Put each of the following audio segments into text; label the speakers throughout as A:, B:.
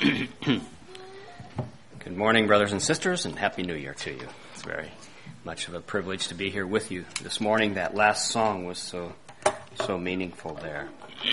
A: Good morning, brothers and sisters, and Happy New Year to you. It's very much of a privilege to be here with you this morning. That last song was so meaningful there.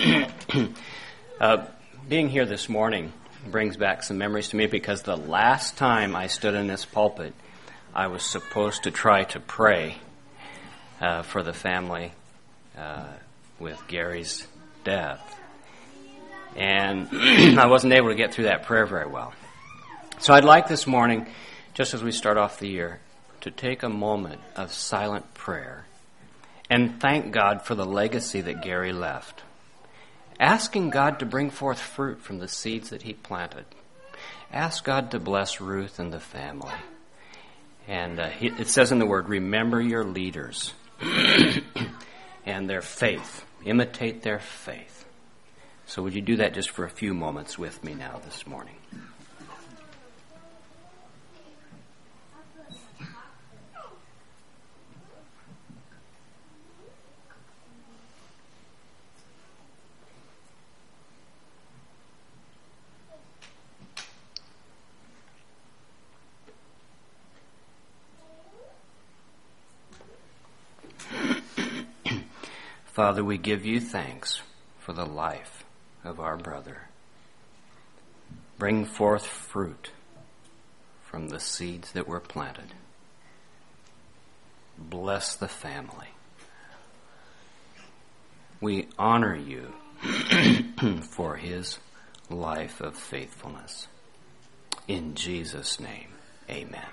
A: Being here this morning brings back some memories to me because the last time I stood in this pulpit, I was supposed to try to pray for the family with Gary's death. And I wasn't able to get through that prayer very well. So I'd like this morning, just as we start off the year, to take a moment of silent prayer and thank God for the legacy that Gary left. Asking God to bring forth fruit from the seeds that he planted. Ask God to bless Ruth and the family. And it says in the Word, remember your leaders and their faith. Imitate their faith. So would you do that just for a few moments with me now this morning? Father, we give you thanks for the life of our brother. Bring forth fruit from the seeds that were planted. Bless the family. We honor you for his life of faithfulness. In Jesus' name, amen.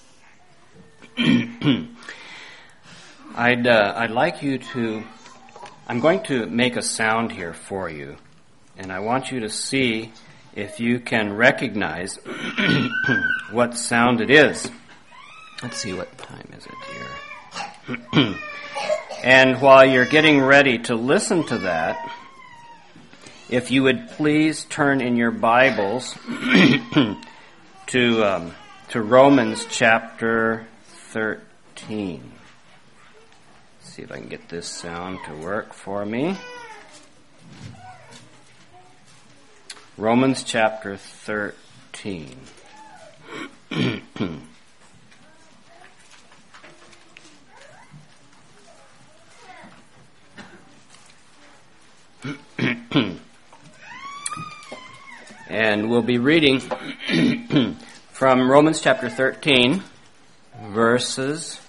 A: I'd like you to, I'm going to make a sound here for you, and I want you to see if you can recognize what sound it is. Let's see, what time is it here? And while you're getting ready to listen to that, if you would please turn in your Bibles to Romans chapter 13. Let's see if I can get this sound to work for me. Romans chapter 13. And we'll be reading from Romans chapter 13, verses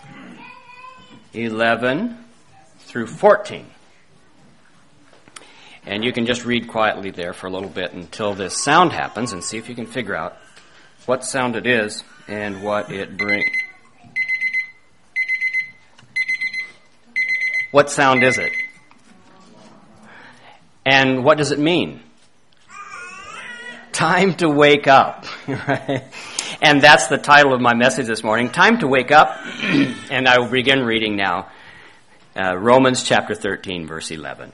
A: 11 through 14. And you can just read quietly there for a little bit until this sound happens and see if you can figure out what sound it is and what it brings. What sound is it? And what does it mean? Time to wake up. Right? And that's the title of my message this morning, Time to Wake Up. And I will begin reading now. Romans chapter 13, verse 11.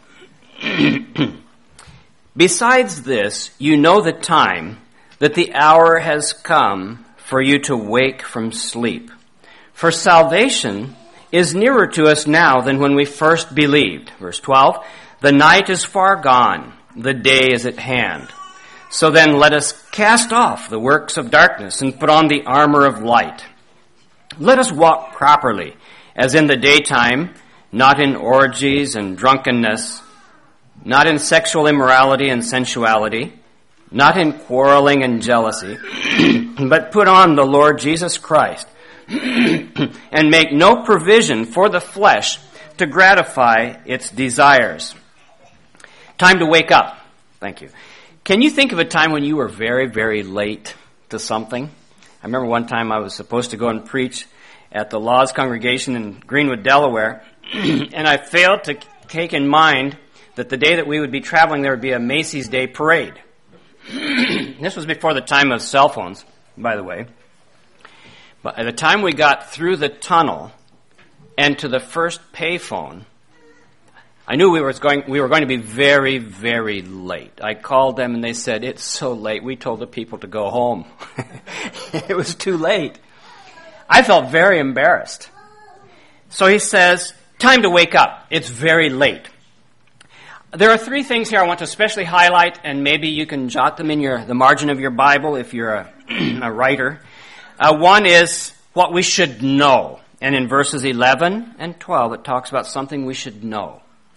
A: Besides this, you know the time, that the hour has come for you to wake from sleep. For salvation is nearer to us now than when we first believed. Verse 12, the night is far gone, the day is at hand. So then let us cast off the works of darkness and put on the armor of light. Let us walk properly, as in the daytime, not in orgies and drunkenness, not in sexual immorality and sensuality, not in quarreling and jealousy, but put on the Lord Jesus Christ, and make no provision for the flesh to gratify its desires. Time to wake up. Thank you. Can you think of a time when you were very, very late to something? I remember one time I was supposed to go and preach at the Laws congregation in Greenwood, Delaware, and I failed to take in mind that the day that we would be traveling, there would be a Macy's Day Parade. This was before the time of cell phones, by the way. But at the time we got through the tunnel and to the first payphone, I knew we were going to be very, very late. I called them and they said, it's so late. We told the people to go home. It was too late. I felt very embarrassed. So he says, time to wake up. It's very late. There are three things here I want to especially highlight, and maybe you can jot them in the margin of your Bible if you're a writer. One is what we should know. And in verses 11 and 12, it talks about something we should know.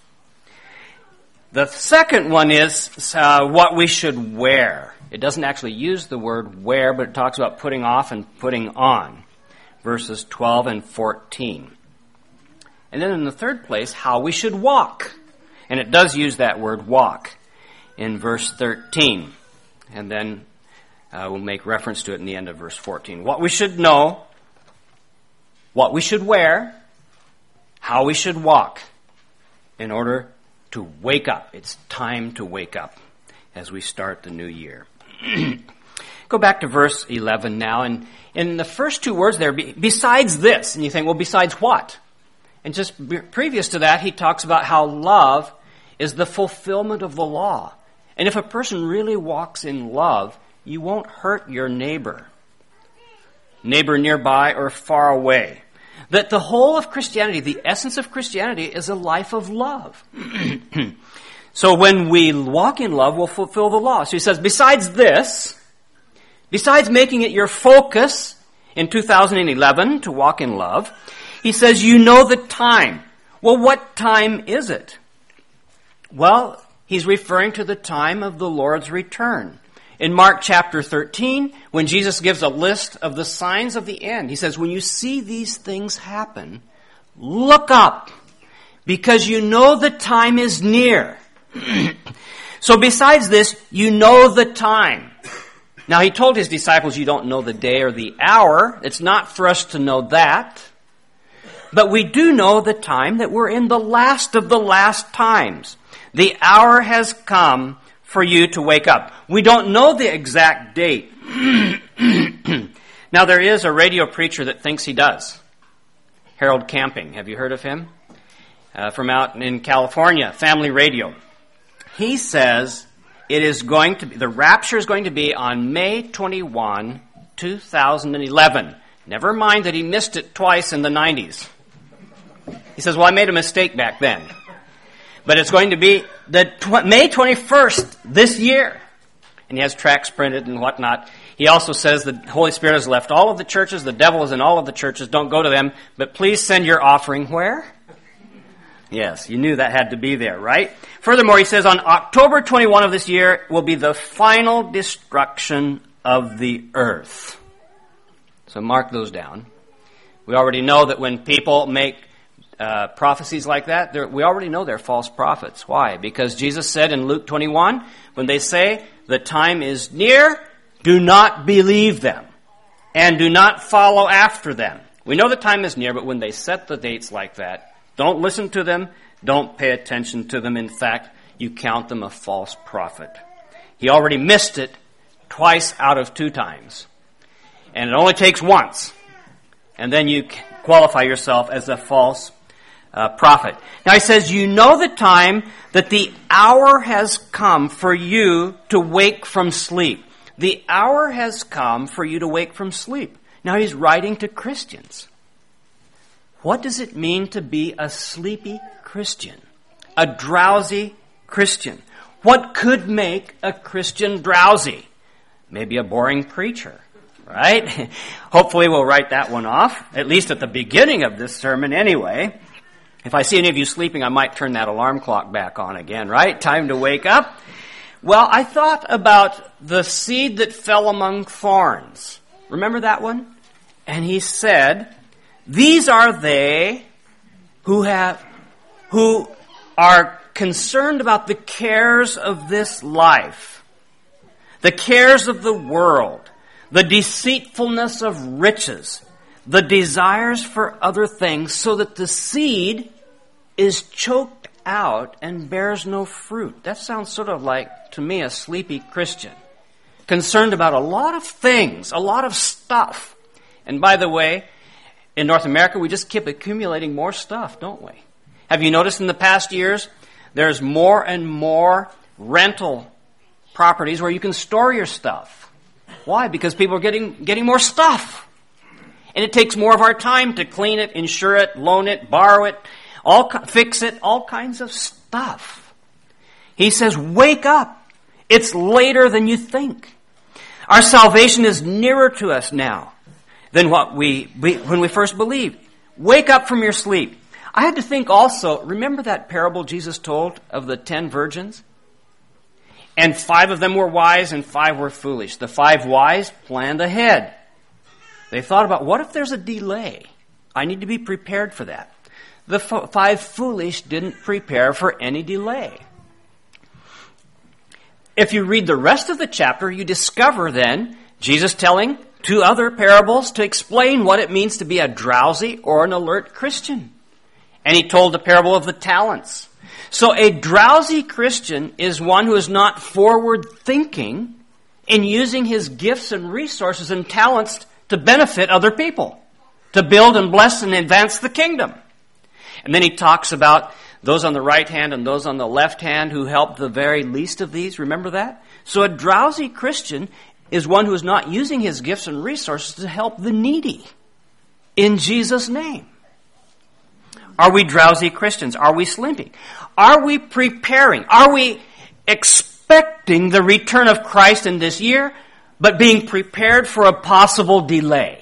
A: The second one is what we should wear. It doesn't actually use the word wear, but it talks about putting off and putting on. Verses 12 and 14. And then in the third place, how we should walk. And it does use that word walk in verse 13. And then we'll make reference to it in the end of verse 14. What we should know, what we should wear, how we should walk in order to wake up. It's time to wake up as we start the new year. Go back to verse 11 now. And in the first two words there, besides this, and you think, well, besides what? And just previous to that, he talks about how love is the fulfillment of the law. And if a person really walks in love, you won't hurt your neighbor nearby or far away. That the whole of Christianity, the essence of Christianity, is a life of love. So when we walk in love, we'll fulfill the law. So he says, besides this, besides making it your focus in 2011 to walk in love, he says, you know the time. Well, what time is it? Well, he's referring to the time of the Lord's return. In Mark chapter 13, when Jesus gives a list of the signs of the end, he says, when you see these things happen, look up, because you know the time is near. So besides this, you know the time. Now, he told his disciples, you don't know the day or the hour. It's not for us to know that. But we do know the time that we're in the last of the last times. The hour has come for you to wake up. We don't know the exact date. Now, there is a radio preacher that thinks he does. Harold Camping. Have you heard of him? From out in California, Family Radio. He says the rapture is going to be on May 21, 2011. Never mind that he missed it twice in the 90s. He says, well, I made a mistake back then. But it's going to be May 21st this year. And he has tracts printed and whatnot. He also says the Holy Spirit has left all of the churches. The devil is in all of the churches. Don't go to them. But please send your offering where? Yes, you knew that had to be there, right? Furthermore, he says on October 21 of this year will be the final destruction of the earth. So mark those down. We already know that when people make prophecies like that, we already know they're false prophets. Why? Because Jesus said in Luke 21, when they say the time is near, do not believe them and do not follow after them. We know the time is near, but when they set the dates like that, don't listen to them, don't pay attention to them. In fact, you count them a false prophet. He already missed it twice out of 2 times. And it only takes once. And then you qualify yourself as a false prophet. Now he says, you know the time that the hour has come for you to wake from sleep. The hour has come for you to wake from sleep. Now he's writing to Christians. What does it mean to be a sleepy Christian? A drowsy Christian? What could make a Christian drowsy? Maybe a boring preacher, right? Hopefully we'll write that one off, at least at the beginning of this sermon anyway. If I see any of you sleeping, I might turn that alarm clock back on again, right? Time to wake up. Well, I thought about the seed that fell among thorns. Remember that one? And he said, these are they who are concerned about the cares of this life, the cares of the world, the deceitfulness of riches, the desires for other things, so that the seed is choked out and bears no fruit. That sounds sort of like, to me, a sleepy Christian. Concerned about a lot of things, a lot of stuff. And by the way, in North America, we just keep accumulating more stuff, don't we? Have you noticed in the past years, there's more and more rental properties where you can store your stuff. Why? Because people are getting more stuff. And it takes more of our time to clean it, insure it, loan it, borrow it, fix it, all kinds of stuff. He says, wake up. It's later than you think. Our salvation is nearer to us now than when we first believed. Wake up from your sleep. I had to think also, remember that parable Jesus told of the 10 virgins? And 5 of them were wise and 5 were foolish. The 5 wise planned ahead. They thought about, what if there's a delay? I need to be prepared for that. The 5 foolish didn't prepare for any delay. If you read the rest of the chapter, you discover then Jesus telling 2 other parables to explain what it means to be a drowsy or an alert Christian. And he told the parable of the talents. So a drowsy Christian is one who is not forward-thinking in using his gifts and resources and talents to benefit other people, to build and bless and advance the kingdom. And then he talks about those on the right hand and those on the left hand who help the very least of these. Remember that? So a drowsy Christian is one who is not using his gifts and resources to help the needy in Jesus' name. Are we drowsy Christians? Are we sleeping? Are we preparing? Are we expecting the return of Christ in this year, but being prepared for a possible delay?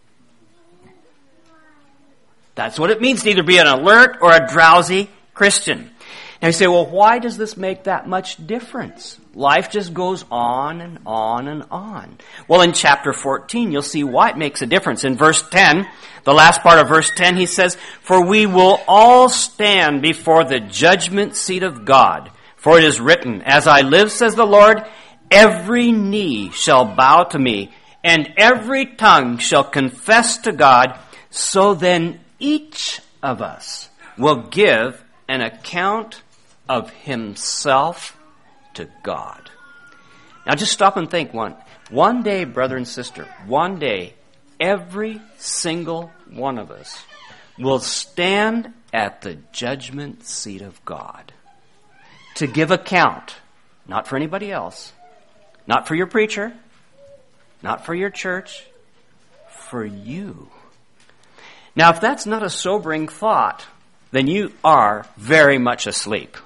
A: That's what it means to either be an alert or a drowsy Christian. Now you say, well, why does this make that much difference? Life just goes on and on and on. Well, in chapter 14, you'll see why it makes a difference. In verse 10, the last part of verse 10, he says, "For we will all stand before the judgment seat of God. For it is written, as I live, says the Lord, every knee shall bow to me, and every tongue shall confess to God. So then each of us will give an account of himself to God." Now just stop and think one day, brother and sister, one day, every single one of us will stand at the judgment seat of God to give account, not for anybody else, not for your preacher, not for your church, for you. Now, if that's not a sobering thought, then you are very much asleep.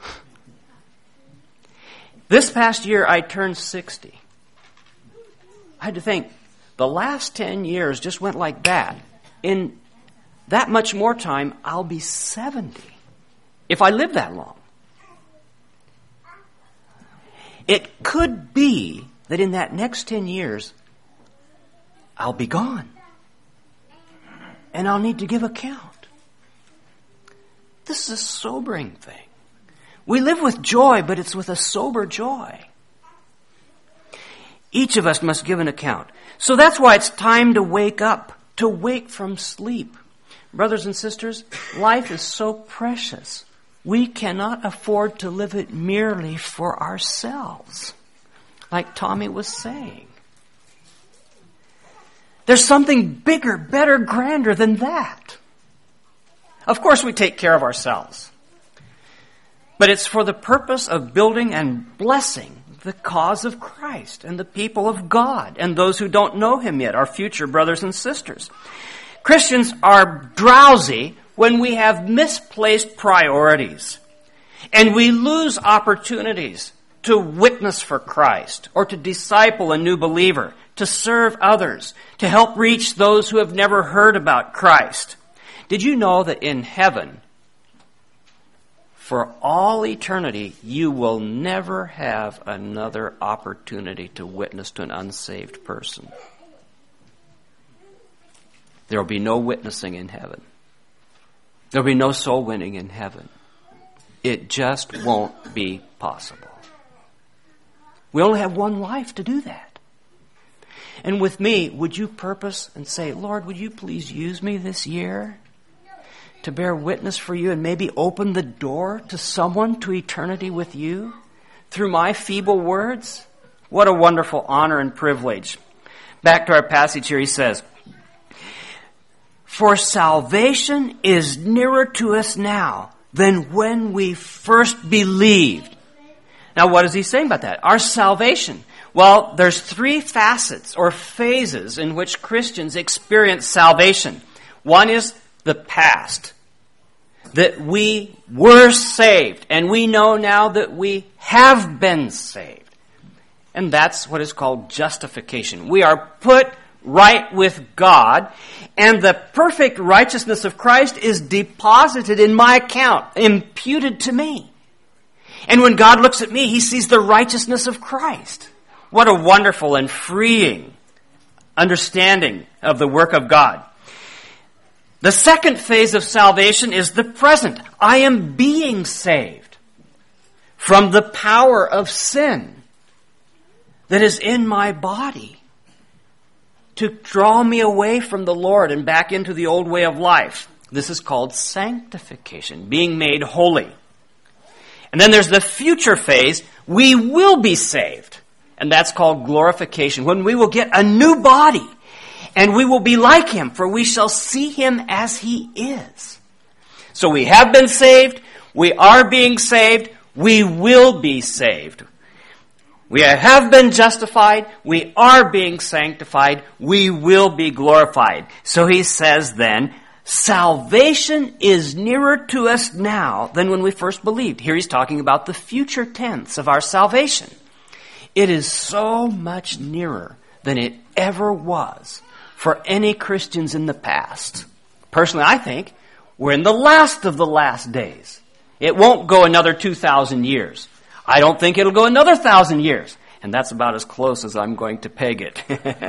A: This past year, I turned 60. I had to think, the last 10 years just went like that. In that much more time, I'll be 70, if I live that long. It could be that in that next 10 years, I'll be gone. And I'll need to give account. This is a sobering thing. We live with joy, but it's with a sober joy. Each of us must give an account. So that's why it's time to wake up, to wake from sleep. Brothers and sisters, life is so precious. We cannot afford to live it merely for ourselves, like Tommy was saying. There's something bigger, better, grander than that. Of course, we take care of ourselves. But it's for the purpose of building and blessing the cause of Christ and the people of God and those who don't know Him yet, our future brothers and sisters. Christians are drowsy when we have misplaced priorities and we lose opportunities to witness for Christ or to disciple a new believer, to serve others, to help reach those who have never heard about Christ. Did you know that in heaven, for all eternity, you will never have another opportunity to witness to an unsaved person? There will be no witnessing in heaven. There will be no soul winning in heaven. It just won't be possible. We only have one life to do that. And with me, would you purpose and say, Lord, would you please use me this year to bear witness for you and maybe open the door to someone to eternity with you through my feeble words? What a wonderful honor and privilege. Back to our passage here, he says, "For salvation is nearer to us now than when we first believed." Now, what is he saying about that? Our salvation. Well, there's 3 facets or phases in which Christians experience salvation. One is the past. that we were saved, and we know now that we have been saved. And that's what is called justification. We are put right with God, and the perfect righteousness of Christ is deposited in my account, imputed to me. And when God looks at me, He sees the righteousness of Christ. What a wonderful and freeing understanding of the work of God. The second phase of salvation is the present. I am being saved from the power of sin that is in my body to draw me away from the Lord and back into the old way of life. This is called sanctification, being made holy. And then there's the future phase. We will be saved. And that's called glorification, when we will get a new body. And we will be like Him, for we shall see Him as He is. So we have been saved, we are being saved, we will be saved. We have been justified, we are being sanctified, we will be glorified. So he says then, salvation is nearer to us now than when we first believed. Here he's talking about the future tense of our salvation. It is so much nearer than it ever was for any Christians in the past. Personally, I think we're in the last of the last days. It won't go another 2,000 years. I don't think it'll go another 1,000 years. And that's about as close as I'm going to peg it.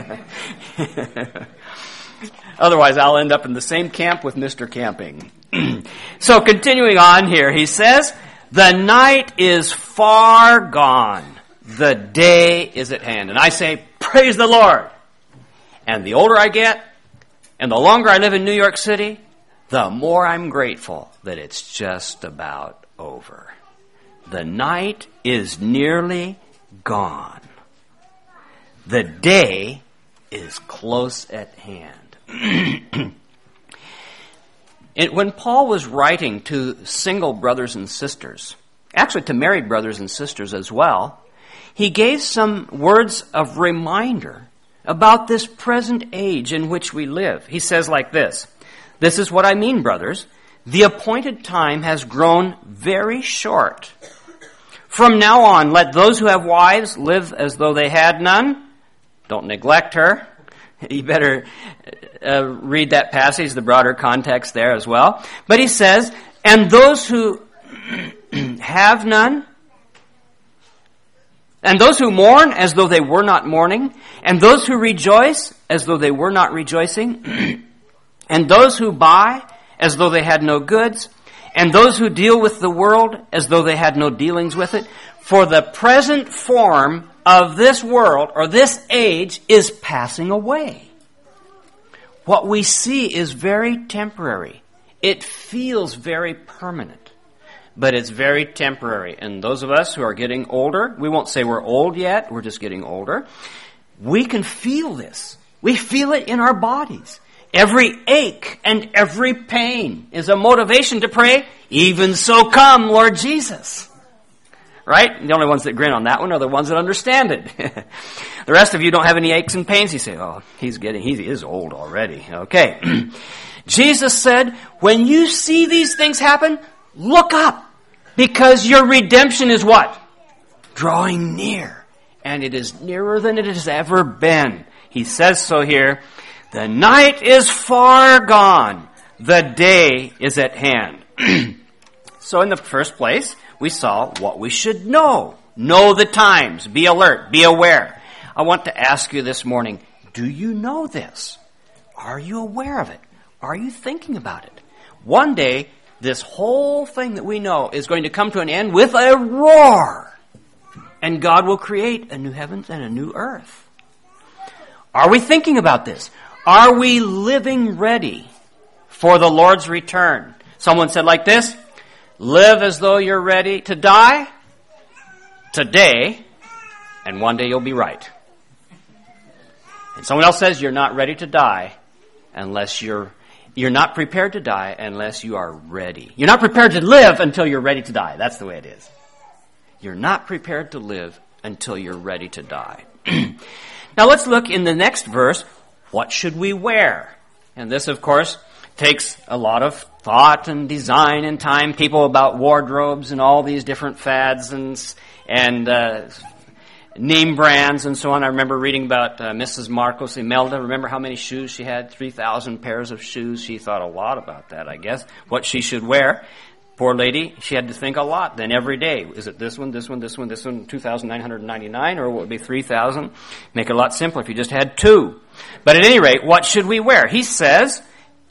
A: Otherwise, I'll end up in the same camp with Mr. Camping. So continuing on here, he says, the night is far gone. The day is at hand. And I say, praise the Lord. And the older I get, and the longer I live in New York City, the more I'm grateful that it's just about over. The night is nearly gone. The day is close at hand. When Paul was writing to single brothers and sisters, actually to married brothers and sisters as well, he gave some words of reminder about this present age in which we live. He says like this, "This is what I mean, brothers. The appointed time has grown very short. From now on, let those who have wives live as though they had none." Don't neglect her. You better read that passage, the broader context there as well. But he says, and those who have none, and those who mourn as though they were not mourning, and those who rejoice as though they were not rejoicing, and those who buy as though they had no goods, and those who deal with the world as though they had no dealings with it. For the present form of this world, or this age, is passing away. What we see is very temporary. It feels very permanent, but it's very temporary. And those of us who are getting older, we won't say we're old yet, we're just getting older. We can feel this. We feel it in our bodies. Every ache and every pain is a motivation to pray, even so come, Lord Jesus. Right? The only ones that grin on that one are the ones that understand it. The rest of you don't have any aches and pains. You say, oh, he is old already. Okay. Jesus said, when you see these things happen, look up, because your redemption is what? Drawing near. And it is nearer than it has ever been. He says so here. The night is far gone. The day is at hand. So in the first place, we saw what we should know. Know the times. Be alert. Be aware. I want to ask you this morning, do you know this? Are you aware of it? Are you thinking about it? One day, this whole thing that we know is going to come to an end with a roar. And God will create a new heavens and a new earth. Are we thinking about this? Are we living ready for the Lord's return? Someone said like this, live as though you're ready to die today, and one day you'll be right. And someone else says you're not ready to die unless you're not prepared to die unless you are ready. You're not prepared to live until you're ready to die. That's the way it is. You're not prepared to live until you're ready to die. Now let's look in the next verse. What should we wear? And this, of course, Takes a lot of thought and design and time. People about wardrobes and all these different fads and name brands and so on. I remember reading about Mrs. Marcos Imelda. Remember how many shoes she had? 3,000 pairs of shoes. She thought a lot about that, I guess, what she should wear. Poor lady, she had to think a lot then every day. Is it this one, this one, this one, this one, 2,999, or would it be 3,000? Make it a lot simpler if you just had two. But at any rate, what should we wear? He says,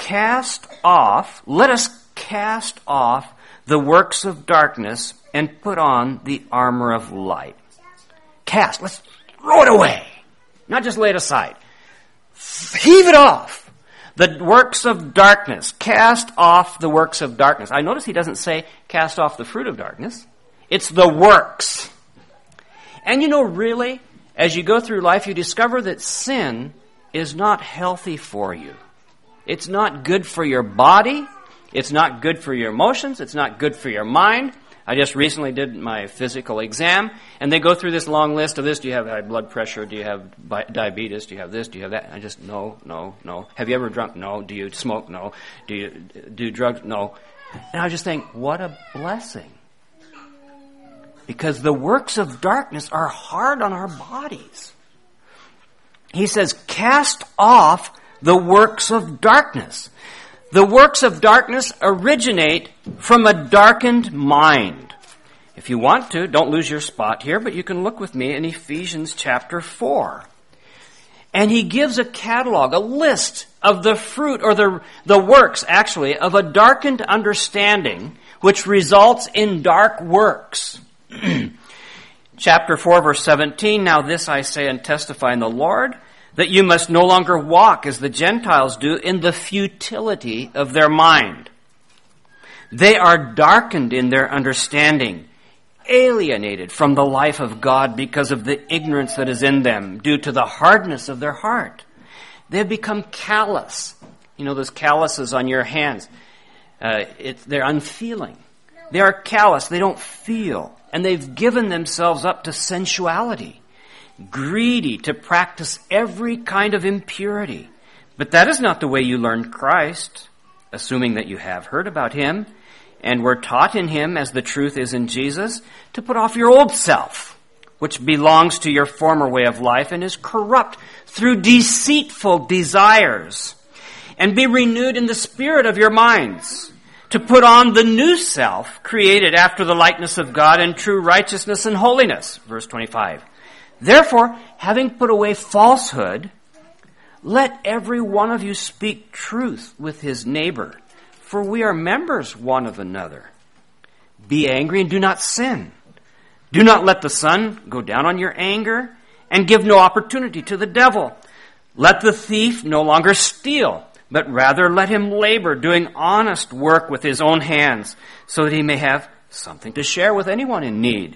A: let us cast off the works of darkness and put on the armor of light. Cast, let's throw it away. Not just lay it aside. Heave it off. The works of darkness. Cast off the works of darkness. I notice he doesn't say cast off the fruit of darkness. It's the works. And really, as you go through life, you discover that sin is not healthy for you. It's not good for your body. It's not good for your emotions. It's not good for your mind. I just recently did my physical exam, and they go through this long list of this. Do you have high blood pressure? Do you have diabetes? Do you have this? Do you have that? And I just, no. Have you ever drunk? No. Do you smoke? No. Do you do drugs? No. And I just think, what a blessing. Because the works of darkness are hard on our bodies. He says, cast off the works of darkness. The works of darkness originate from a darkened mind. If you want to, don't lose your spot here, but you can look with me in Ephesians chapter 4. And he gives a catalog, a list of the fruit, or the works, actually, of a darkened understanding, which results in dark works. Chapter 4, verse 17, now this I say and testify in the Lord, that you must no longer walk as the Gentiles do in the futility of their mind. They are darkened in their understanding, alienated from the life of God because of the ignorance that is in them due to the hardness of their heart. They have become callous. Those calluses on your hands. They're unfeeling. They are callous. They don't feel. And they've given themselves up to sensuality. Greedy to practice every kind of impurity. But that is not the way you learned Christ, assuming that you have heard about him and were taught in him as the truth is in Jesus, to put off your old self, which belongs to your former way of life and is corrupt through deceitful desires, and be renewed in the spirit of your minds, to put on the new self, created after the likeness of God in true righteousness and holiness. Verse 25. Therefore, having put away falsehood, let every one of you speak truth with his neighbor, for we are members one of another. Be angry and do not sin. Do not let the sun go down on your anger, and give no opportunity to the devil. Let the thief no longer steal, but rather let him labor, doing honest work with his own hands, so that he may have something to share with anyone in need.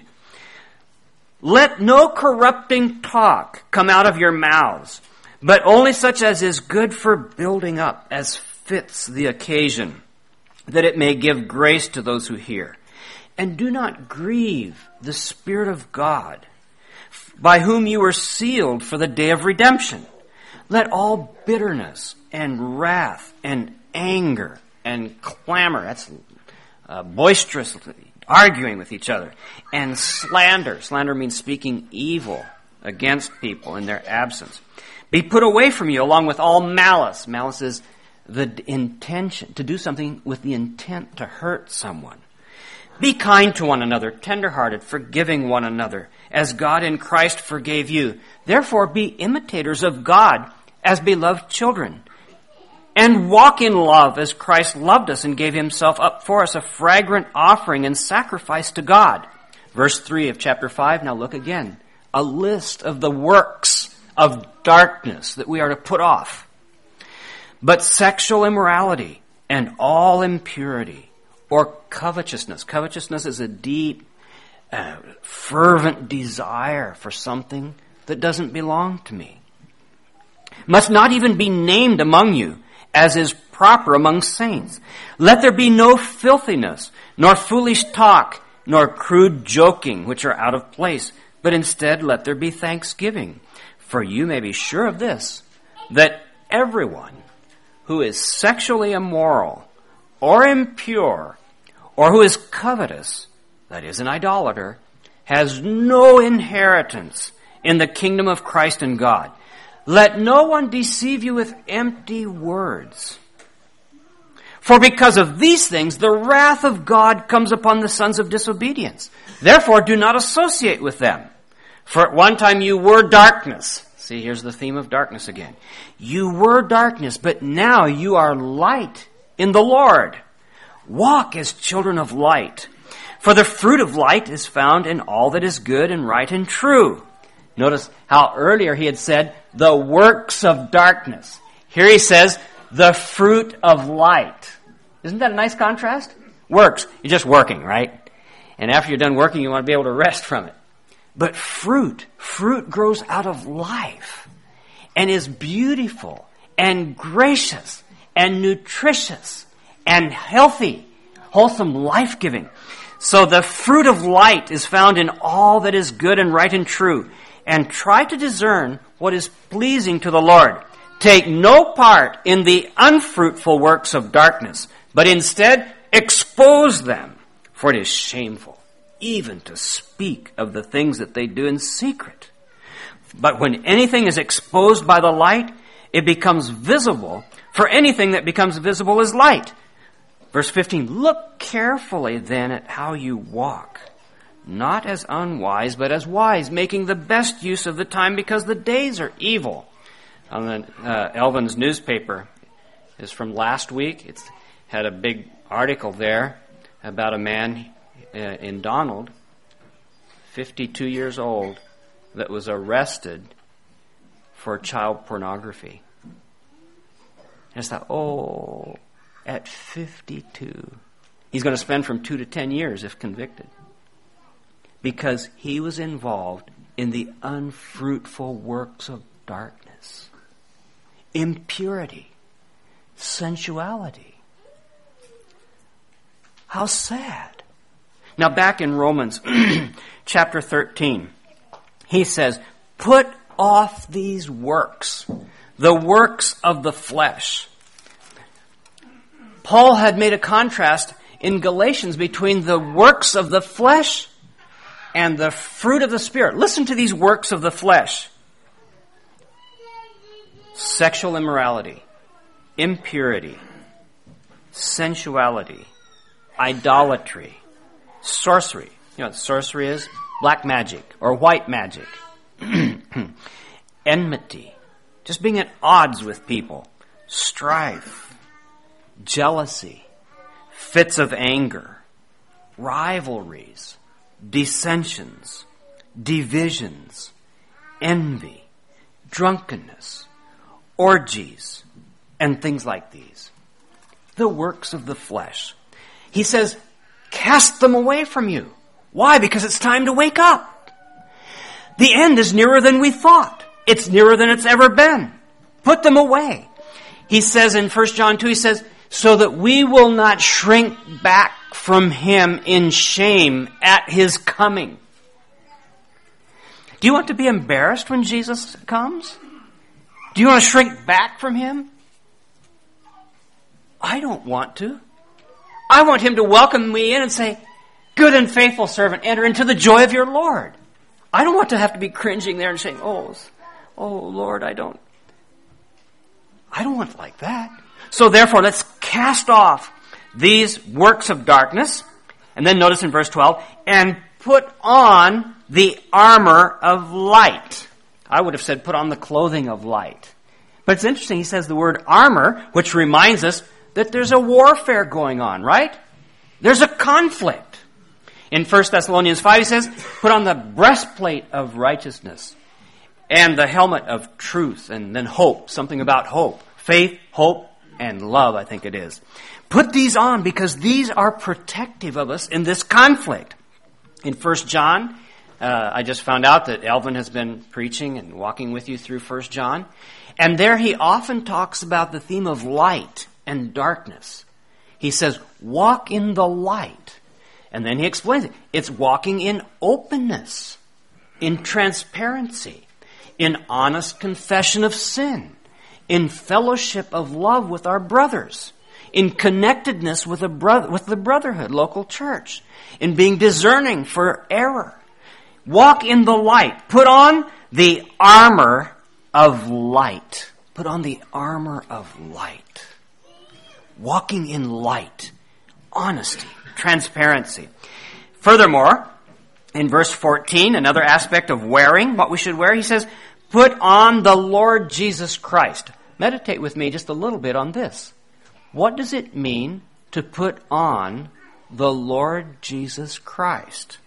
A: Let no corrupting talk come out of your mouths, but only such as is good for building up, as fits the occasion, that it may give grace to those who hear. And do not grieve the Spirit of God, by whom you were sealed for the day of redemption. Let all bitterness and wrath and anger and clamor, that's boisterously arguing with each other, and slander. Slander means speaking evil against people in their absence. Be put away from you along with all malice. Malice is the intention, to do something with the intent to hurt someone. Be kind to one another, tenderhearted, forgiving one another, as God in Christ forgave you. Therefore be imitators of God as beloved children, and walk in love as Christ loved us and gave himself up for us, a fragrant offering and sacrifice to God. Verse 3 of chapter 5, now look again. A list of the works of darkness that we are to put off. But sexual immorality and all impurity or covetousness. Covetousness is a deep, fervent desire for something that doesn't belong to me. Must not even be named among you, as is proper among saints. Let there be no filthiness, nor foolish talk, nor crude joking, which are out of place, but instead let there be thanksgiving. For you may be sure of this, that everyone who is sexually immoral or impure or who is covetous, that is, an idolater, has no inheritance in the kingdom of Christ and God. Let no one deceive you with empty words. For because of these things, the wrath of God comes upon the sons of disobedience. Therefore, do not associate with them. For at one time you were darkness. See, here's the theme of darkness again. You were darkness, but now you are light in the Lord. Walk as children of light. For the fruit of light is found in all that is good and right and true. Notice how earlier he had said, the works of darkness. Here he says, the fruit of light. Isn't that a nice contrast? Works. You're just working, right? And after you're done working, you want to be able to rest from it. But fruit grows out of life and is beautiful and gracious and nutritious and healthy, wholesome, life-giving. So the fruit of light is found in all that is good and right and true. And try to discern what is pleasing to the Lord. Take no part in the unfruitful works of darkness, but instead expose them, for it is shameful even to speak of the things that they do in secret. But when anything is exposed by the light, it becomes visible, for anything that becomes visible is light. Verse 15, look carefully then at how you walk, not as unwise, but as wise, making the best use of the time because the days are evil. On the Elvin's newspaper is from last week. It's had a big article there about a man in Donald, 52 years old, that was arrested for child pornography. And I thought, at 52, he's going to spend from 2 to 10 years if convicted, because he was involved in the unfruitful works of darkness, impurity, sensuality. How sad. Now back in Romans chapter 13, he says, put off these works, the works of the flesh. Paul had made a contrast in Galatians between the works of the flesh and the fruit of the Spirit. Listen to these works of the flesh. Sexual immorality, impurity, sensuality, idolatry, sorcery. You know what sorcery is? Black magic or white magic. Enmity, just being at odds with people. Strife, jealousy, fits of anger, rivalries, dissensions, divisions, envy, drunkenness, orgies, and things like these. The works of the flesh. He says, cast them away from you. Why? Because it's time to wake up. The end is nearer than we thought. It's nearer than it's ever been. Put them away. He says in 1 John 2, he says, so that we will not shrink back from him in shame at his coming. Do you want to be embarrassed when Jesus comes? Do you want to shrink back from him? I don't want to. I want him to welcome me in and say, good and faithful servant, enter into the joy of your Lord. I don't want to have to be cringing there and saying, oh Lord, I don't want it like that. So therefore, let's cast off these works of darkness. And then notice in verse 12, and put on the armor of light. I would have said put on the clothing of light. But it's interesting, he says the word armor, which reminds us that there's a warfare going on, right? There's a conflict. In 1 Thessalonians 5, he says, put on the breastplate of righteousness and the helmet of truth, and then hope, something about hope. Faith, hope, and love, I think it is. Put these on because these are protective of us in this conflict. In 1 John, I just found out that Elvin has been preaching and walking with you through 1 John. And there he often talks about the theme of light and darkness. He says, walk in the light. And then he explains it. It's walking in openness, in transparency, in honest confession of sin, in fellowship of love with our brothers, in connectedness with the brotherhood, local church, in being discerning for error. Walk in the light. Put on the armor of light. Put on the armor of light. Walking in light. Honesty. Transparency. Furthermore, in verse 14, another aspect of wearing, what we should wear, he says, put on the Lord Jesus Christ. Meditate with me just a little bit on this. What does it mean to put on the Lord Jesus Christ?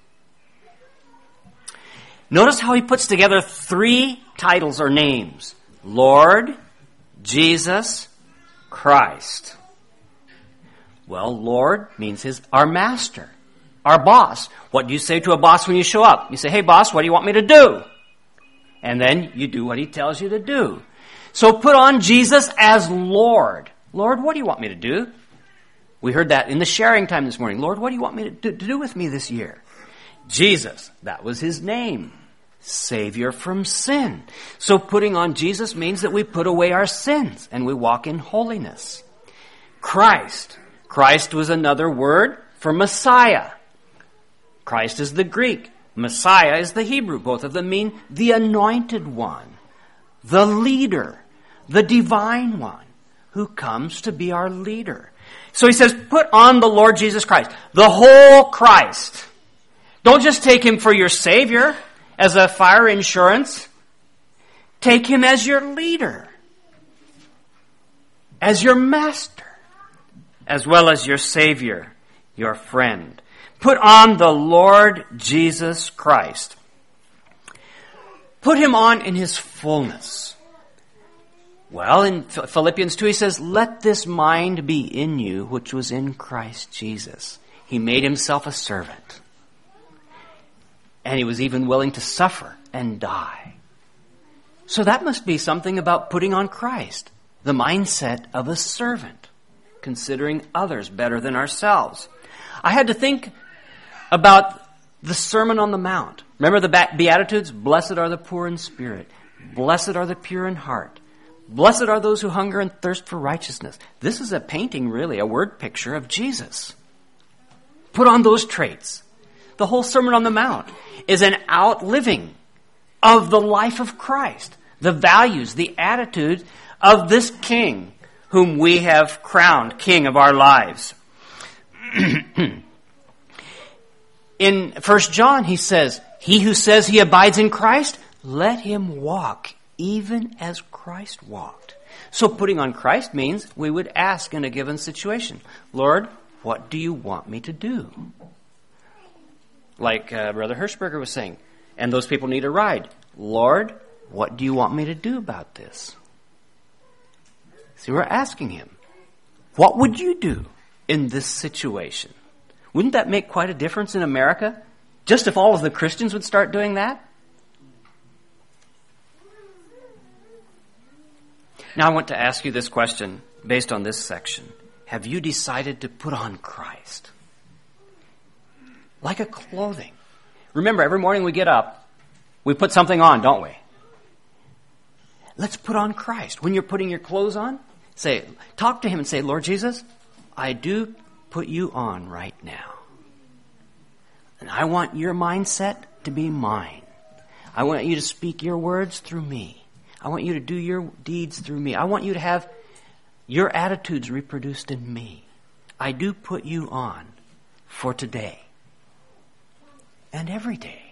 A: Notice how he puts together 3 titles or names. Lord, Jesus, Christ. Well, Lord means our master, our boss. What do you say to a boss when you show up? You say, hey boss, what do you want me to do? And then you do what he tells you to do. So put on Jesus as Lord. Lord, what do you want me to do? We heard that in the sharing time this morning. Lord, what do you want me to do with me this year? Jesus, that was his name. Savior from sin. So putting on Jesus means that we put away our sins and we walk in holiness. Christ. Christ was another word for Messiah. Christ is the Greek. Messiah is the Hebrew. Both of them mean the anointed one, the leader, the divine one who comes to be our leader. So he says, put on the Lord Jesus Christ, the whole Christ. Don't just take him for your Savior as a fire insurance. Take him as your leader, as your master, as well as your Savior, your friend. Put on the Lord Jesus Christ. Put him on in his fullness. Well, in Philippians 2, he says, let this mind be in you, which was in Christ Jesus. He made himself a servant. And he was even willing to suffer and die. So that must be something about putting on Christ, the mindset of a servant, considering others better than ourselves. I had to think about the Sermon on the Mount. Remember the Beatitudes? Blessed are the poor in spirit. Blessed are the pure in heart. Blessed are those who hunger and thirst for righteousness. This is a painting, really, a word picture of Jesus. Put on those traits. The whole Sermon on the Mount is an outliving of the life of Christ, the values, the attitude of this King whom we have crowned King of our lives. In 1 John, he says, he who says he abides in Christ, let him walk even as Christ walked. So putting on Christ means we would ask in a given situation, Lord, what do you want me to do? Like Brother Hirschberger was saying, and those people need a ride. Lord, what do you want me to do about this? See, we're asking him, what would you do in this situation? Wouldn't that make quite a difference in America? Just if all of the Christians would start doing that? Now I want to ask you this question based on this section. Have you decided to put on Christ? Like a clothing. Remember, every morning we get up, we put something on, don't we? Let's put on Christ. When you're putting your clothes on, talk to him and say, Lord Jesus, I do put you on right now. And I want your mindset to be mine. I want you to speak your words through me. I want you to do your deeds through me. I want you to have your attitudes reproduced in me. I do put you on for today and every day.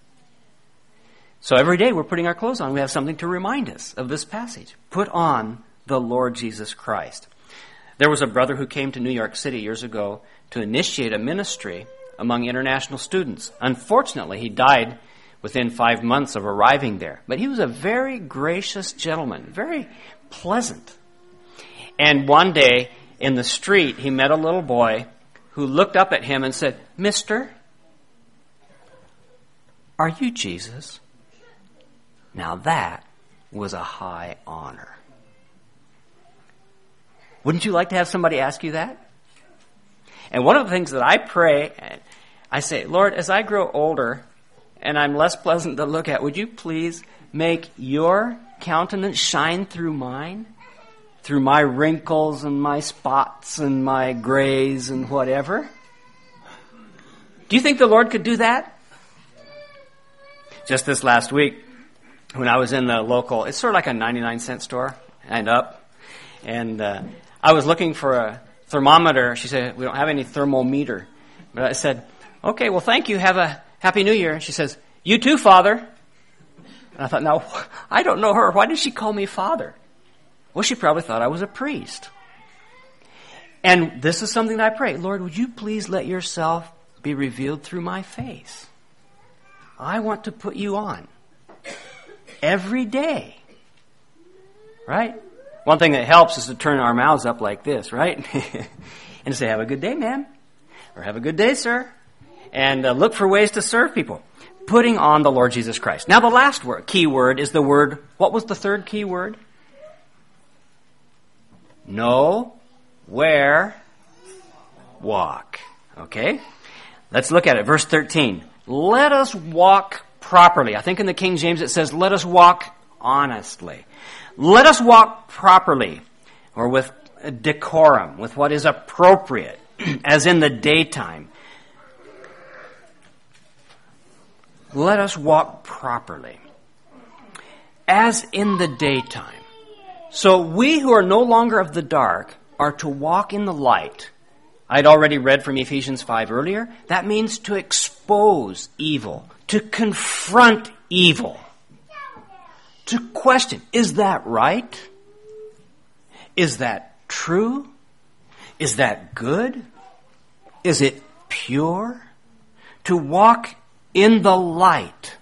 A: So every day we're putting our clothes on. We have something to remind us of this passage. Put on the Lord Jesus Christ. There was a brother who came to New York City years ago to initiate a ministry among international students. Unfortunately, he died within 5 months of arriving there. But he was a very gracious gentleman, very pleasant. And one day in the street, he met a little boy who looked up at him and said, Mister, are you Jesus? Now that was a high honor. Wouldn't you like to have somebody ask you that? And one of the things that I pray, I say, Lord, as I grow older and I'm less pleasant to look at, would you please make your countenance shine through mine through my wrinkles and my spots and my grays and whatever. Do you think the Lord could do that? Just this last week, when I was in the local, it's sort of like a 99-cent store and up, and I was looking for a thermometer. She said, we don't have any thermometer. But I said, okay, well, thank you. Have a Happy New Year. She says, you too, Father. And I thought, no, I don't know her. Why did she call me Father? Well, she probably thought I was a priest. And this is something that I pray. Lord, would you please let yourself be revealed through my face? I want to put you on every day. Right? One thing that helps is to turn our mouths up like this, right? And say, have a good day, ma'am. Or have a good day, sir. And look for ways to serve people. Putting on the Lord Jesus Christ. Now the last key word is the word, what was the third key word? Know, where, walk. Okay? Let's look at it. Verse 13. Let us walk properly. I think in the King James it says, let us walk honestly. Let us walk properly, or with decorum, with what is appropriate, as in the daytime. Let us walk properly, as in the daytime. So we who are no longer of the dark are to walk in the light. I'd already read from Ephesians 5 earlier. That means to expose evil, to confront evil, to question, is that right? Is that true? Is that good? Is it pure? To walk in the light.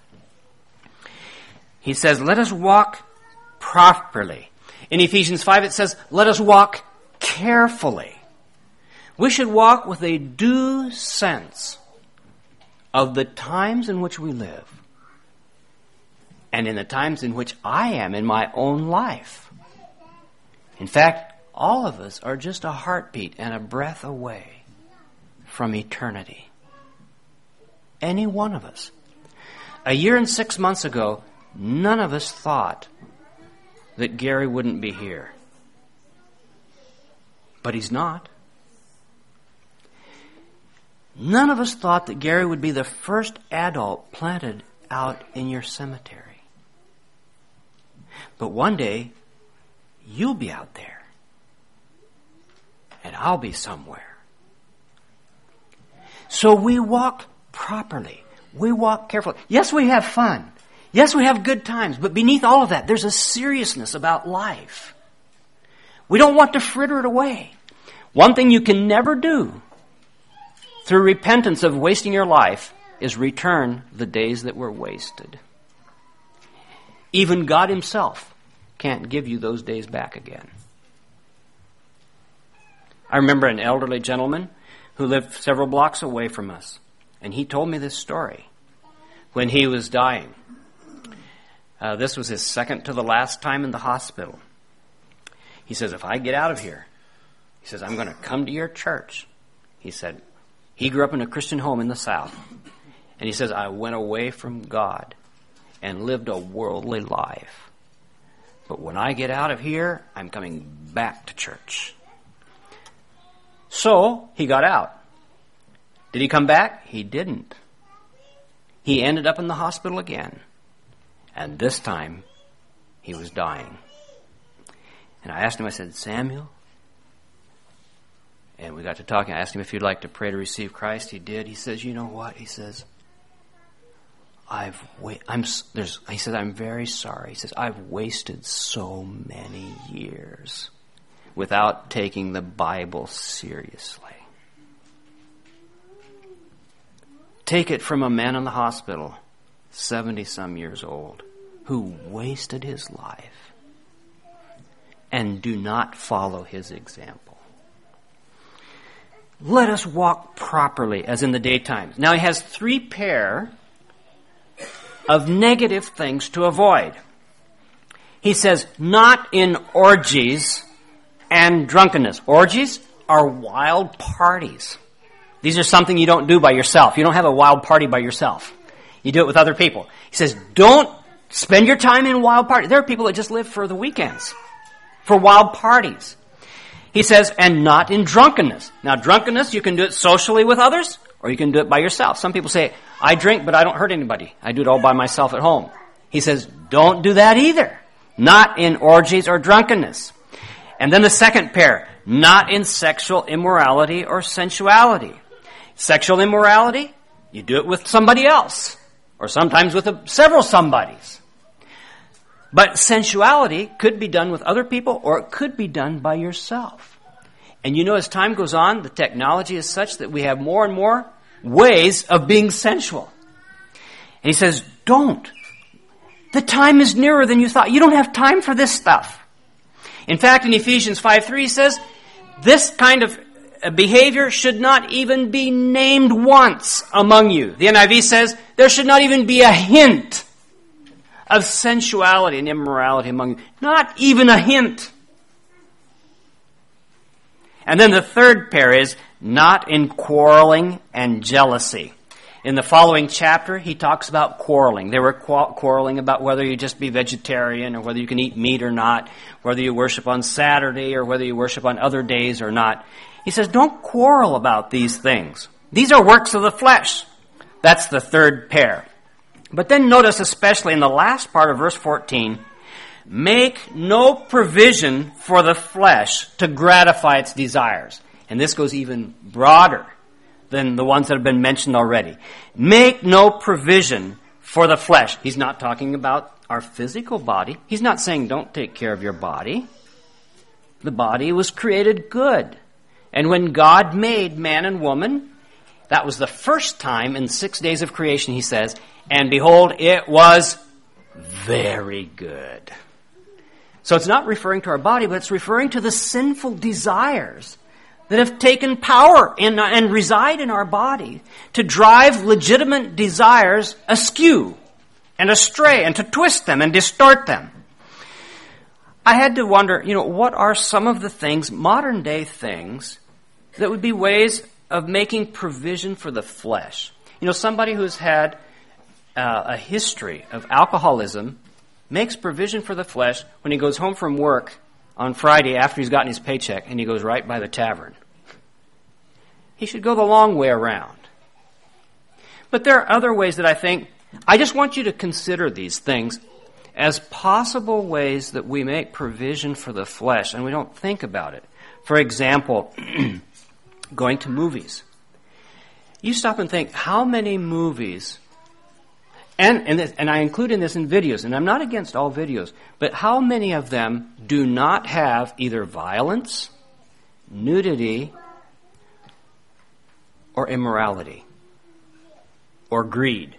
A: He says, let us walk properly. In Ephesians 5 it says, let us walk carefully. We should walk with a due sense of the times in which we live and in the times in which I am in my own life. In fact, all of us are just a heartbeat and a breath away from eternity. Any one of us. A year and 6 months ago, none of us thought that Gary wouldn't be here. But he's not. None of us thought that Gary would be the first adult planted out in your cemetery. But one day, you'll be out there. And I'll be somewhere. So we walk properly. We walk carefully. Yes, we have fun. Yes, we have good times. But beneath all of that, there's a seriousness about life. We don't want to fritter it away. One thing you can never do through repentance of wasting your life is return the days that were wasted. Even God himself can't give you those days back again. I remember an elderly gentleman who lived several blocks away from us. And he told me this story when he was dying. This was his second to the last time in the hospital. He says, if I get out of here, he says, I'm going to come to your church. He said, he grew up in a Christian home in the South. And he says, I went away from God and lived a worldly life. But when I get out of here, I'm coming back to church. So he got out. Did he come back? He didn't. He ended up in the hospital again. And this time, he was dying. And I asked him, I said, Samuel? And we got to talking. I asked him if he'd like to pray to receive Christ. He did. He says, you know what? He says, he says, I'm very sorry. He says, I've wasted so many years without taking the Bible seriously. Take it from a man in the hospital, 70-some years old, who wasted his life. And do not follow his example. Let us walk properly as in the daytime. Now he has 3 pair of negative things to avoid. He says, not in orgies and drunkenness. Orgies are wild parties. These are something you don't do by yourself. You don't have a wild party by yourself. You do it with other people. He says, don't spend your time in wild parties. There are people that just live for the weekends. for wild parties. He says, and not in drunkenness. Now, drunkenness, you can do it socially with others, or you can do it by yourself. Some people say, I drink, but I don't hurt anybody. I do it all by myself at home. He says, don't do that either. Not in orgies or drunkenness. And then the second pair, not in sexual immorality or sensuality. Sexual immorality, you do it with somebody else, or sometimes with several somebodies. But sensuality could be done with other people, or it could be done by yourself. And you know, as time goes on, the technology is such that we have more and more ways of being sensual. And he says, don't. The time is nearer than you thought. You don't have time for this stuff. In fact, in Ephesians 5:3, he says, this kind of behavior should not even be named once among you. The NIV says, there should not even be a hint of sensuality and immorality among you. Not even a hint. And then the third pair is not in quarreling and jealousy. In the following chapter, he talks about quarreling. They were quarreling about whether you just be vegetarian or whether you can eat meat or not, whether you worship on Saturday or whether you worship on other days or not. He says, don't quarrel about these things. These are works of the flesh. That's the third pair. But then notice, especially in the last part of verse 14, make no provision for the flesh to gratify its desires. And this goes even broader than the ones that have been mentioned already. Make no provision for the flesh. He's not talking about our physical body. He's not saying don't take care of your body. The body was created good. And when God made man and woman, that was the first time in 6 days of creation, he says, and behold, it was very good. So it's not referring to our body, but it's referring to the sinful desires that have taken power and reside in our body to drive legitimate desires askew and astray and to twist them and distort them. I had to wonder, what are some of the things, modern day things, that would be ways of making provision for the flesh? Somebody who's had a history of alcoholism makes provision for the flesh when he goes home from work on Friday after he's gotten his paycheck and he goes right by the tavern. He should go the long way around. But there are other ways that I just want you to consider these things as possible ways that we make provision for the flesh and we don't think about it. For example, going to movies. You stop and think, how many movies, and I include in this in videos, and I'm not against all videos, but how many of them do not have either violence, nudity, or immorality, or greed?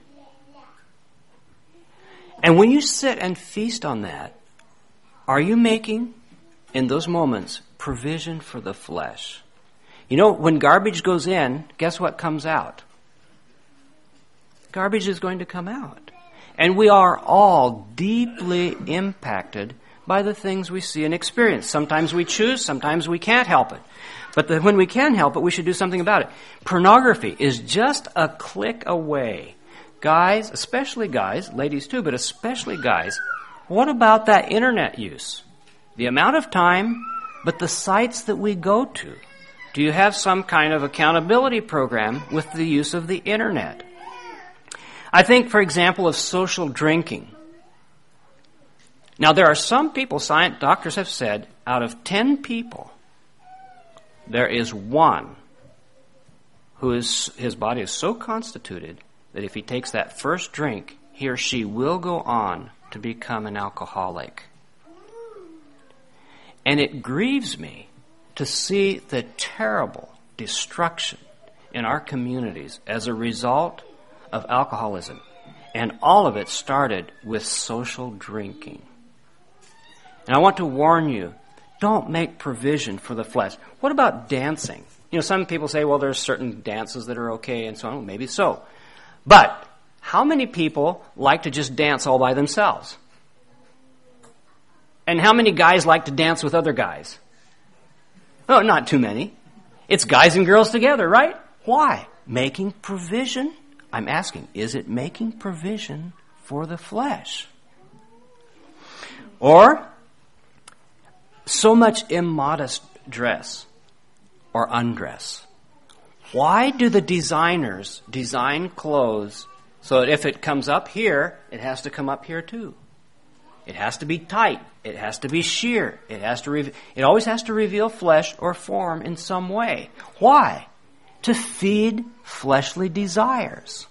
A: And when you sit and feast on that, are you making, in those moments, provision for the flesh? When garbage goes in, guess what comes out? Garbage is going to come out. And we are all deeply impacted by the things we see and experience. Sometimes we choose, sometimes we can't help it. But when we can help it, we should do something about it. Pornography is just a click away. Guys, especially guys, ladies too, but especially guys, what about that internet use? The amount of time, but the sites that we go to. Do you have some kind of accountability program with the use of the internet? I think, for example, of social drinking. Now, there are some people, doctors have said, out of 10 people, there is one his body is so constituted that if he takes that first drink, he or she will go on to become an alcoholic. And it grieves me to see the terrible destruction in our communities as a result of alcoholism. And all of it started with social drinking. And I want to warn you, don't make provision for the flesh. What about dancing? Some people say, well, there's certain dances that are okay and so on. Well, maybe so. But how many people like to just dance all by themselves? And how many guys like to dance with other guys? Oh, not too many. It's guys and girls together, right? Why? Making provision. I'm asking, is it making provision for the flesh? Or so much immodest dress or undress? Why do the designers design clothes so that if it comes up here, it has to come up here too? It has to be tight. It has to be sheer. It always has to reveal flesh or form in some way. Why? To feed fleshly desires.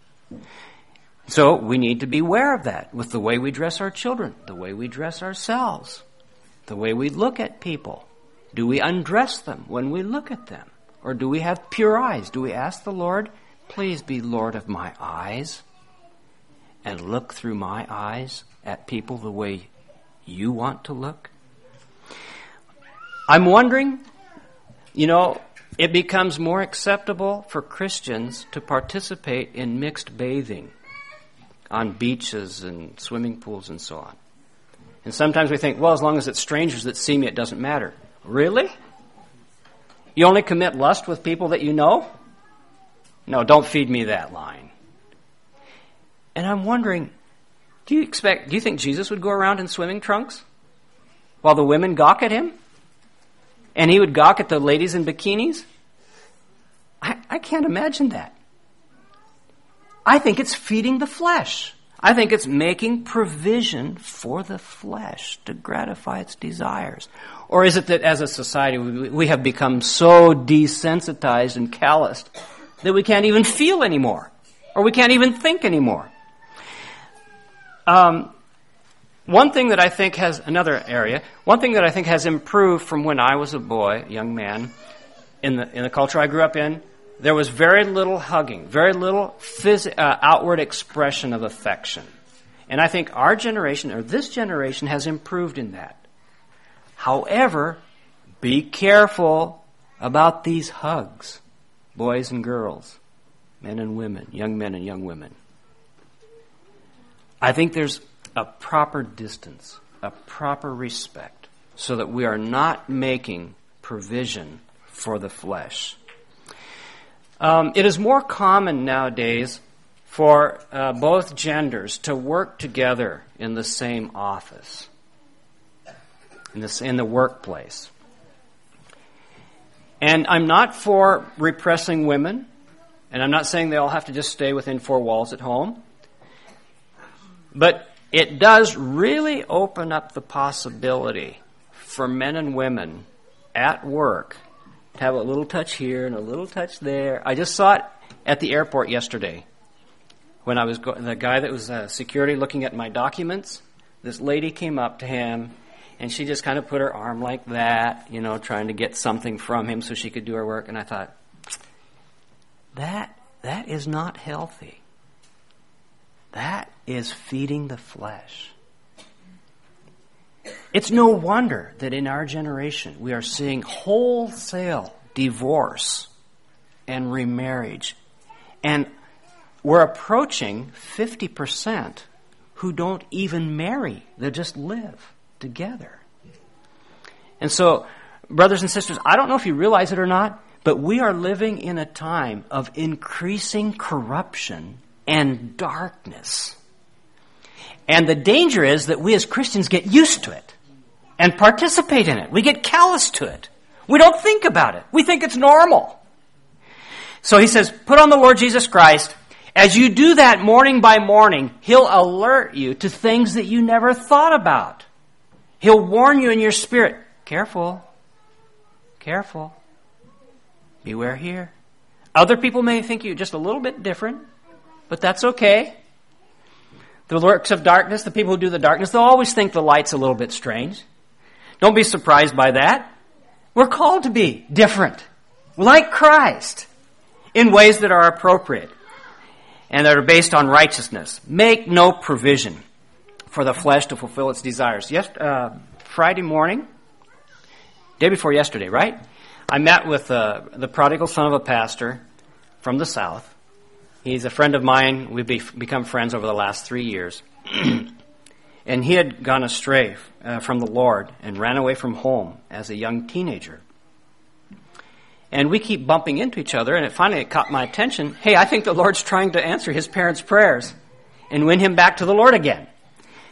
A: So we need to be aware of that with the way we dress our children, the way we dress ourselves, the way we look at people. Do we undress them when we look at them? Or do we have pure eyes? Do we ask the Lord, please be Lord of my eyes and look through my eyes at people the way you want to look? I'm wondering, it becomes more acceptable for Christians to participate in mixed bathing on beaches and swimming pools and so on. And sometimes we think, well, as long as it's strangers that see me, it doesn't matter. Really? You only commit lust with people that you know? No, don't feed me that line. And I'm wondering, do you think Jesus would go around in swimming trunks while the women gawk at him? And he would gawk at the ladies in bikinis? I can't imagine that. I think it's feeding the flesh. I think it's making provision for the flesh to gratify its desires. Or is it that as a society we have become so desensitized and calloused that we can't even feel anymore? Or we can't even think anymore? One thing that I think has improved from when I was a boy, young man, in the culture I grew up in, there was very little hugging, very little outward expression of affection. And I think our generation, or this generation, has improved in that. However, be careful about these hugs, boys and girls, men and women, young men and young women. I think there's a proper distance, a proper respect, so that we are not making provision for the flesh. It is more common nowadays for both genders to work together in the same office, in the workplace. And I'm not for repressing women, and I'm not saying they all have to just stay within four walls at home. But it does really open up the possibility for men and women at work to have a little touch here and a little touch there. I just saw it at the airport yesterday when I was the guy that was security looking at my documents. This lady came up to him and she just kind of put her arm like that, trying to get something from him so she could do her work. And I thought, that is not healthy. That is feeding the flesh. It's no wonder that in our generation we are seeing wholesale divorce and remarriage. And we're approaching 50% who don't even marry. They just live together. And so, brothers and sisters, I don't know if you realize it or not, but we are living in a time of increasing corruption and darkness. And the danger is that we as Christians get used to it and participate in it. We get callous to it. We don't think about it. We think it's normal. So he says, put on the Lord Jesus Christ. As you do that morning by morning, He'll alert you to things that you never thought about. He'll warn you in your spirit. Careful. Careful. Beware here. Other people may think you just a little bit different, but that's okay. The works of darkness, the people who do the darkness, they'll always think the light's a little bit strange. Don't be surprised by that. We're called to be different, like Christ, in ways that are appropriate and that are based on righteousness. Make no provision for the flesh to fulfill its desires. Friday morning, day before yesterday, right? I met with the prodigal son of a pastor from the South. He's a friend of mine. We've become friends over the last 3 years. And he had gone astray from the Lord and ran away from home as a young teenager. And we keep bumping into each other, and finally it caught my attention. Hey, I think the Lord's trying to answer his parents' prayers and win him back to the Lord again.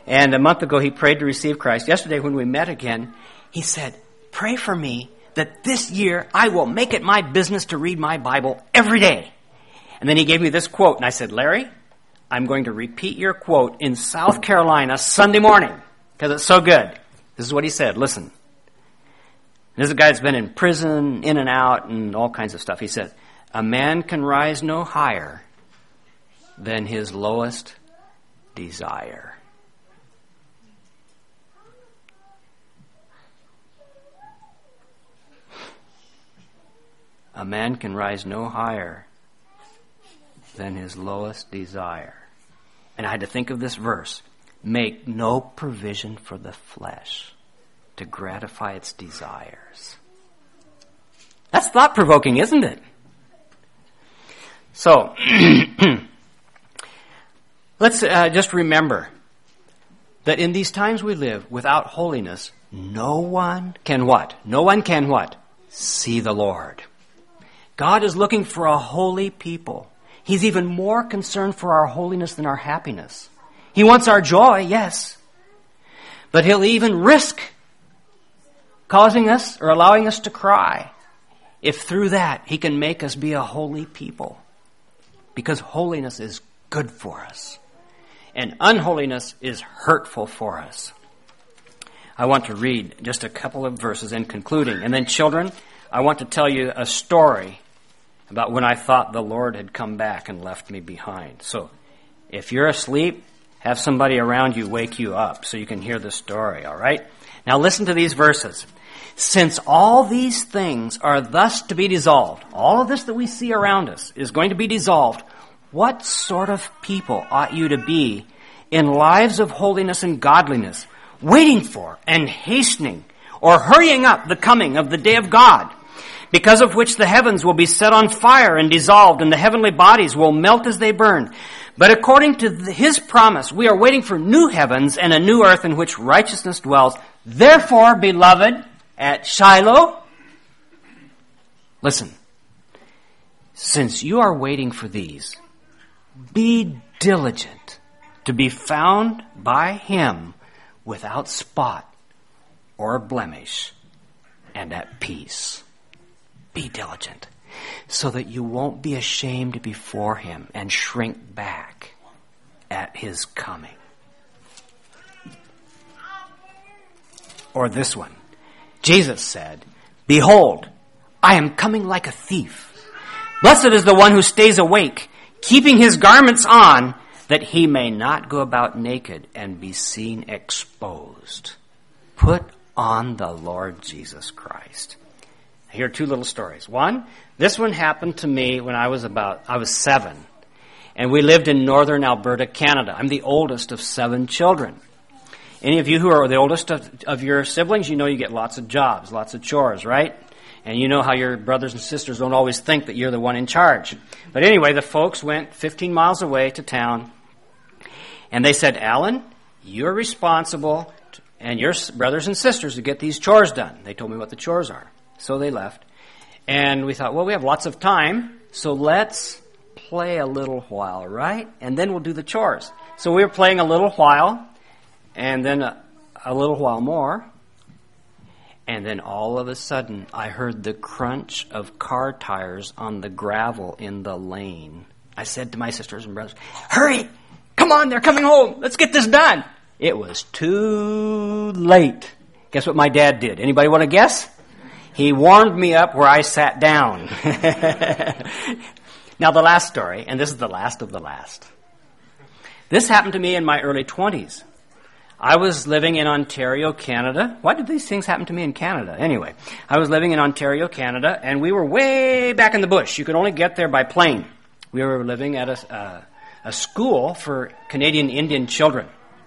A: And a month ago, he prayed to receive Christ. Yesterday, when we met again, he said, pray for me that this year I will make it my business to read my Bible every day. And then he gave me this quote, and I said, Larry, I'm going to repeat your quote in South Carolina Sunday morning because it's so good. This is what he said. Listen. This is a guy that's been in prison, in and out, and all kinds of stuff. He said, a man can rise no higher than his lowest desire. A man can rise no higher than his lowest desire. And I had to think of this verse. Make no provision for the flesh to gratify its desires. That's thought-provoking, isn't it? So, let's just remember that in these times we live, without holiness, no one can what? No one can what? See the Lord. God is looking for a holy people. He's even more concerned for our holiness than our happiness. He wants our joy, yes. But he'll even risk causing us or allowing us to cry if through that he can make us be a holy people. Because holiness is good for us. And unholiness is hurtful for us. I want to read just a couple of verses in concluding. And then children, I want to tell you a story about when I thought the Lord had come back and left me behind. So if you're asleep, have somebody around you wake you up so you can hear the story, all right? Now listen to these verses. Since all these things are thus to be dissolved, all of this that we see around us is going to be dissolved, what sort of people ought you to be in lives of holiness and godliness, waiting for and hastening or hurrying up the coming of the day of God, because of which the heavens will be set on fire and dissolved, and the heavenly bodies will melt as they burn. But according to his promise, we are waiting for new heavens and a new earth in which righteousness dwells. Therefore, beloved, at Shiloh, listen, since you are waiting for these, be diligent to be found by him without spot or blemish and at peace. Be diligent so that you won't be ashamed before him and shrink back at his coming. Or this one. Jesus said, behold, I am coming like a thief. Blessed is the one who stays awake, keeping his garments on, that he may not go about naked and be seen exposed. Put on the Lord Jesus Christ. Here are two little stories. One, this one happened to me when I was 7. And we lived in northern Alberta, Canada. I'm the oldest of 7 children. Any of you who are the oldest of your siblings, you know you get lots of jobs, lots of chores, right? And you know how your brothers and sisters don't always think that you're the one in charge. But anyway, the folks went 15 miles away to town. And they said, Alan, you're responsible and your brothers and sisters to get these chores done. They told me what the chores are. So they left. And we thought, well, we have lots of time, so let's play a little while, right? And then we'll do the chores. So we were playing a little while, and then a little while more. And then all of a sudden, I heard the crunch of car tires on the gravel in the lane. I said to my sisters and brothers, hurry! Come on, they're coming home. Let's get this done. It was too late. Guess what my dad did? Anybody want to guess? He warmed me up where I sat down. Now the last story, and this is the last of the last. This happened to me in my early 20s. I was living in Ontario, Canada. Why did these things happen to me in Canada? Anyway, I was living in Ontario, Canada, and we were way back in the bush. You could only get there by plane. We were living at a school for Canadian Indian children.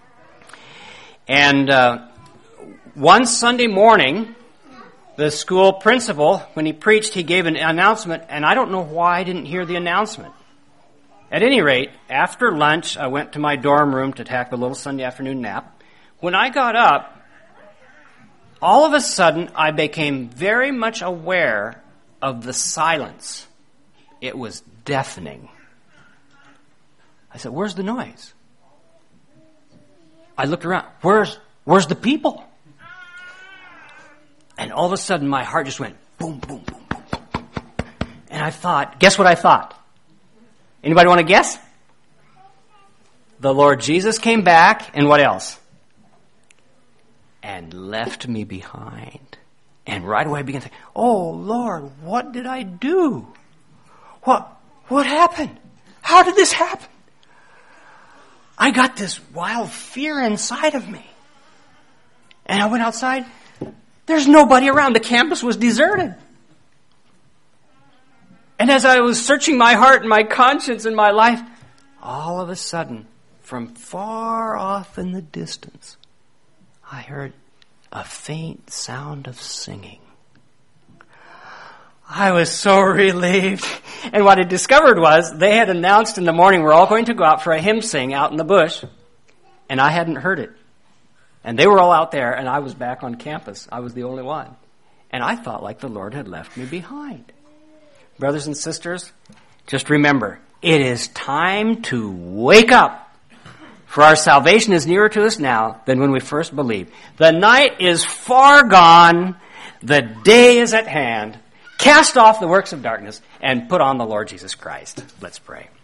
A: And one Sunday morning, the school principal, when he preached, he gave an announcement, and I don't know why I didn't hear the announcement. At any rate, after lunch, I went to my dorm room to take a little Sunday afternoon nap. When I got up, all of a sudden, I became very much aware of the silence. It was deafening. I said, where's the noise? I looked around. Where's the people? And all of a sudden, my heart just went boom, boom, boom, boom, boom. And I thought, guess what I thought? Anybody want to guess? The Lord Jesus came back, and what else? And left me behind. And right away I began to think, oh, Lord, what did I do? What happened? How did this happen? I got this wild fear inside of me. And I went outside. There's nobody around. The campus was deserted. And as I was searching my heart and my conscience and my life, all of a sudden, from far off in the distance, I heard a faint sound of singing. I was so relieved. And what I discovered was they had announced in the morning we're all going to go out for a hymn sing out in the bush. And I hadn't heard it. And they were all out there and I was back on campus. I was the only one. And I thought like the Lord had left me behind. Brothers and sisters, just remember, it is time to wake up. For our salvation is nearer to us now than when we first believed. The night is far gone. The day is at hand. Cast off the works of darkness and put on the Lord Jesus Christ. Let's pray.